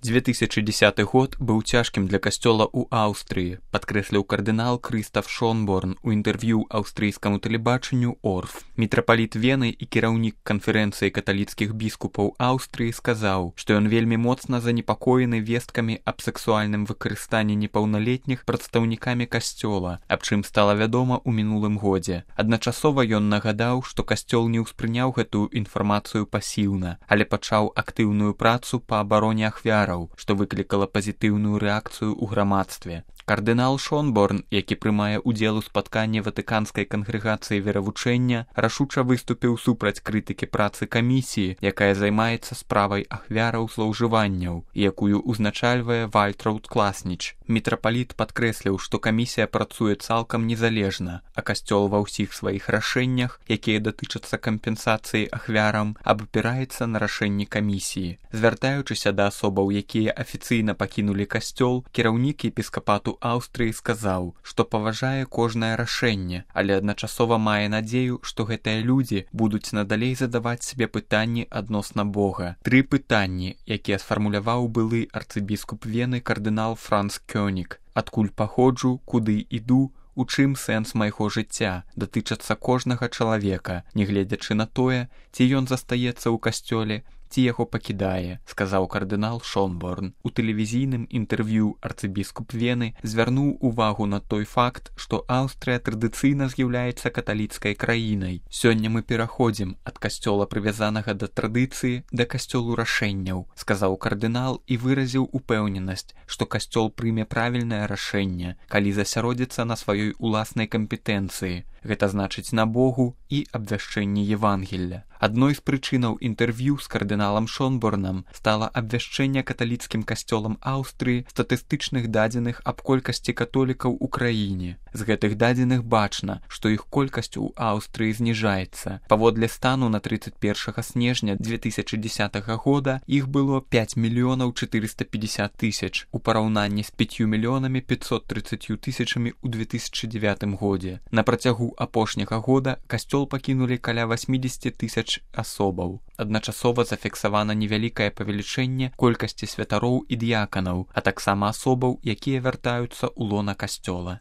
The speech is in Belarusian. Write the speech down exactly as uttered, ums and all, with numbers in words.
две тысячи десятый год быў цяжкім для касцёла ў Аўстрыі, падкрэсліў кардынал Крыстаф Шонборн у інтэрв'ю аўстрыйскаму тэлебачанню Орф. Мітрапаліт Вены і кіраўнік канферэнцыі каталіцкіх біскупаў Аўстрыі сказаў, што ён вельмі моцна занепакоены весткамі аб сэксуальным выкарыстанні непаўналетніх прадстаўнікамі касцёла, аб чым стала вядома ў мінулым годзе. Адначасова ён нагадаў, што касцёл не ўспрыняў гэтую інфармацыю пасіўна, але пачаў актыўную працу па абароне ахвяраў, што выклікала пазітыўную рэакцыю ў грамадстве. Кардынал Шонборн, які прымае ўдзел у спатканні Ватыканскай кангрэгацыі веравучэння, рашуча выступіў супраць крытыкі працы камісіі, якая займаецца справай ахвяраў злоўжыванняў, якую ўзначальвае Вальтраўд Класніч. Мітрапаліт падкрэсліў, што камісія працуе цалкам незалежна, а касцёл ва ўсіх сваіх рашэннях, якія датычацца кампенсацыі ахвярам, абапіраецца на рашэнні камісіі. Звяртаючыся да асобаў, якія афіцыйна пакінулі касцёл, кіраўнік епіскапату Аўстрыі сказаў, што паважае кожнае рашэнне, але адначасова мае надзею, што гэтыя людзі будуць надалей задаваць себе пытанні адносна Бога. Тры пытанні, якія сфармуляваў былы арцыбіскуп Вены кардынал Франц Кёнік. Адкуль паходжу, куды іду, у чым сэнс майго жыцця, датычацца кожнага чалавека, нягледзячы на тое, ці ён застаецца ў касцёле, ці яго пакідае, сказаў кардынал Шонборн. У тэлевізійным інтэрв'ю арцыбіскуп Вены звярнуў увагу на той факт, што Аўстрыя традыцыйна з'яўляецца каталіцкай краінай. Сёння мы пераходзім ад касцёла прывязанага да традыцыі да касцёлу рашэнняў, сказаў кардынал і выразіў упэўненасць, што касцёл прыме правільнае рашэнне, калі засяродзіцца на сваёй уласнай кампетэнцыі. Гэта значыць на Богу і абвяшчэнні Евангелля. Адной з прычынаў інтэрв'ю з кардыналам Шонборнам стала абвяшчэнне каталіцкім касцёлам Аўстрыі статыстычных дадзеных аб колькасці католікаў у краіне. З гэтых дадзеных бачна, што іх колькасць у Аўстрыі зніжаецца. Паводле стану на тридцать первого снежня две тысячи десятого года іх было пять миллионов четыреста пятьдесят тысяч у параўнанні з пятью миллионами пятьсот тридцатью тысячами ў две тысячи девятым годзе. На працягу апошняга года касцёл пакінулі каля восемьдесят тысяч асобаў. Адначасова зафіксавана невялікае павелічэнне колькасці святароў і дыяканаў, а таксама асобаў, якія вяртаюцца ў лона касцёла.